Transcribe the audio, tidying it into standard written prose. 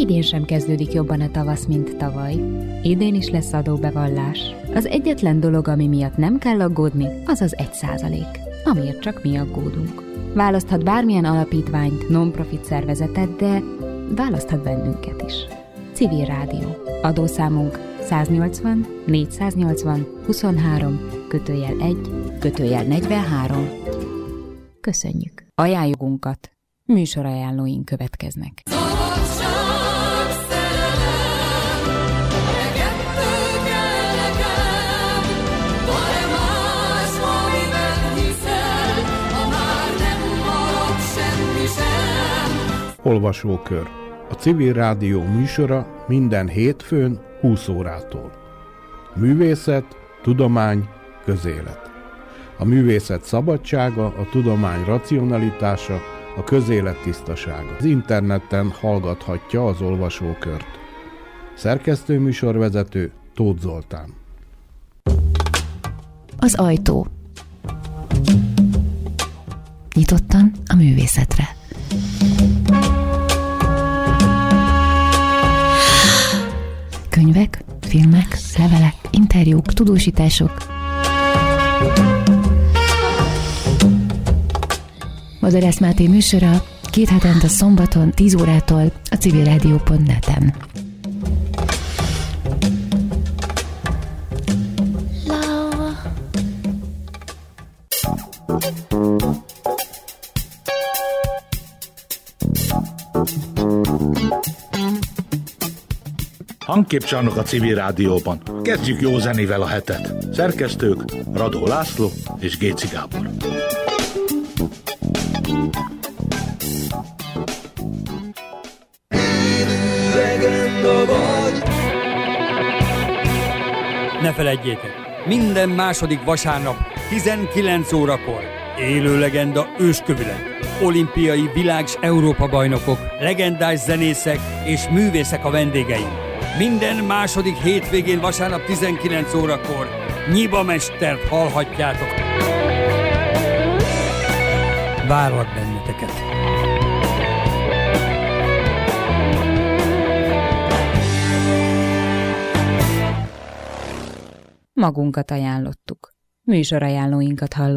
Idén sem kezdődik jobban a tavasz, mint tavaly. Idén is lesz adóbevallás. Az egyetlen dolog, ami miatt nem kell aggódni, az az 1%, amiért csak mi aggódunk. Választhat bármilyen alapítványt, non-profit szervezetet, de választhat bennünket is. Civil Rádió. Adószámunk 180 480 23 /1/43. Köszönjük! Ajánljugunkat! Műsorajánlóink következnek. Olvasókör. A Civil Rádió műsora minden hétfőn 20 órától. Művészet, tudomány, közélet. A művészet szabadsága, a tudomány racionalitása, a közélet tisztasága. Az interneten hallgathatja az olvasókört. Szerkesztő műsorvezető Tóth Zoltán. Az ajtó. Nyitottan a művészetre. Könyvek, filmek, levelek, interjúk, tudósítások. Madarász Máté műsora 2 hetente szombaton 10 órától a civilradio.net-en. Hangképcsarnok a Civil Rádióban. Kezdjük jó zenével a hetet. Szerkesztők Radó László és Géci Gábor. Ne feledjétek, minden második vasárnap 19 órakor élő legenda őskövület. Olimpiai világ- és Európa-bajnokok, legendás zenészek és művészek a vendégeink. Minden második hétvégén vasárnap 19 órakor Nyiba mestert hallhatjátok. Várlak benneteket! Magunkat ajánlottuk. Műsorajánlóinkat hallottuk.